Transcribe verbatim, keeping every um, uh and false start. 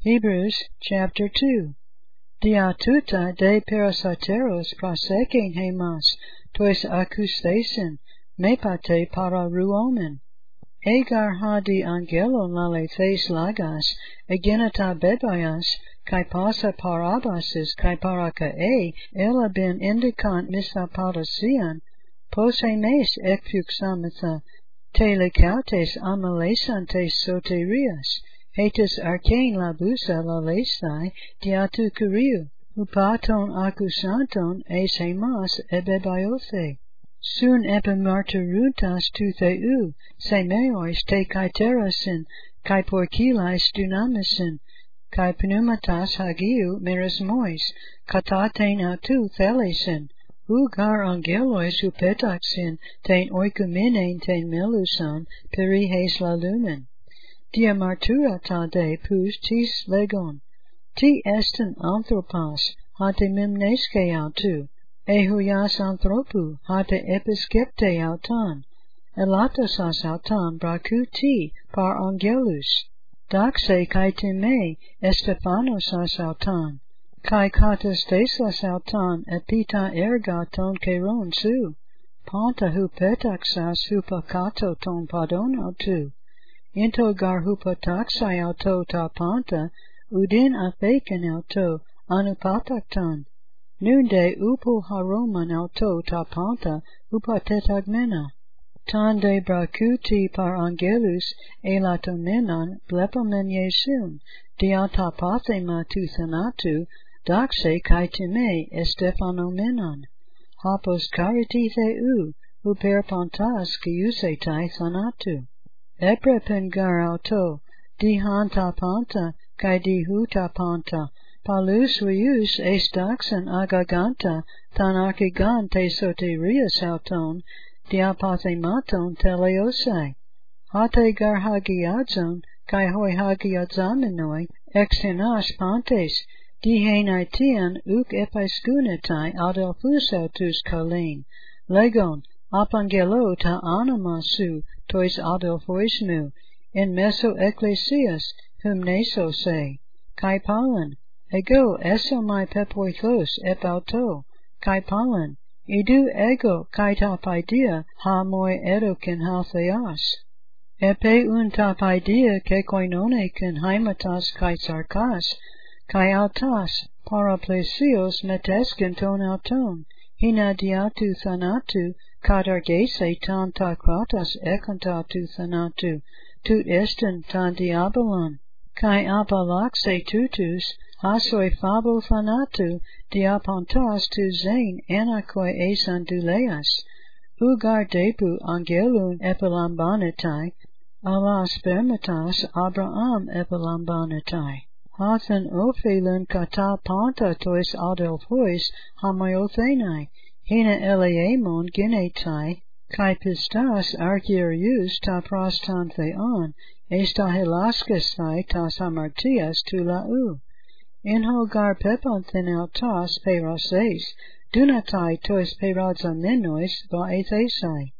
Hebrews chapter two. Dia tuta de parasateros proseken hemas, tois acoustasen, mepate para ruomen. Egar ha di angelon lale thes lagas, egenata bebayas, kai pasa parabasis kai paraka e, ela ben indicant misa parasian, pose mes ekfuxamitha, telecautes amalesantes soterias, hetus arcane labusa lalesai, diatu kuriu, upaton accusanton es hemas ebebiothe. Sun epimarturuntas tu theu, semeois te kaiterasin, kai porkilais dunamisin, kai pneumatas hagiu merismois, kataten atu thelesin, ugar angelois upetaxin, ten oikuminen ten melusan, perihes lalumen. Dia martura ta de pus tis legon, ti estin anthropos, hate mimneske autu, ehuyas anthropu, hate episkepte autan, elatasas autan braku ti par angelus, daxe kai time estefanosas autan, kai katastesas autan epita erga ton keron su, panta hupetaxas hupakato ton padon autu, into gar hupataxai auto ta panta, udin atheken auto anupataktan, nunde upu haroman auto ta panta upatetagmena. Tan de bracuti par angelus elatomenon blepomen Yesun, diata pathema tu thanatu, daxe kai time estefanomenon. Hapos cariti theu, uper pantas kiusetai thanatu. Eprepen gar auto, dihanta panta, kai dihuta panta, palus rius es daxan agaganta, tan archigante soterias auton, diapathematon teleosai. Hate gar hagiadzon, kai hoi hagiadzamenoi, ex henas pantes, dihenaitian uk episkunetai adelphus autus kalein, legon, apangelo ta anima su, tois adelphoismu, in meso ecclesias, hum neso se, kai palan, ego eso mai pepoichos ep auto, kai palan, idu ego kai tapaidia ha moi edokin ha theas. Epe un tapaidia ke koinone kin haimatas kai sarkas, kai autas, paraplesios meteskin ton auton, hina diatu thanatu, kadargese tan ta kratas ekanta tu thanatu, tut estin tan diabolon, kai apalaxe tutus, hasoi fabo thanatu, diapontas tu zain anakoi esan duleas, ugar depu angelun epilambanetai, ala spermatas Abraham epilambanetai. Hathan ophelun kata panta tois adelphois hamaothenai, hina eleemon ginetai, kai pistas argyrius ta prostan theon, esta helaskestai tas amartias tu lau. Inho gar pepanthin autas perases, dunatai tois perazamenois va ethesai.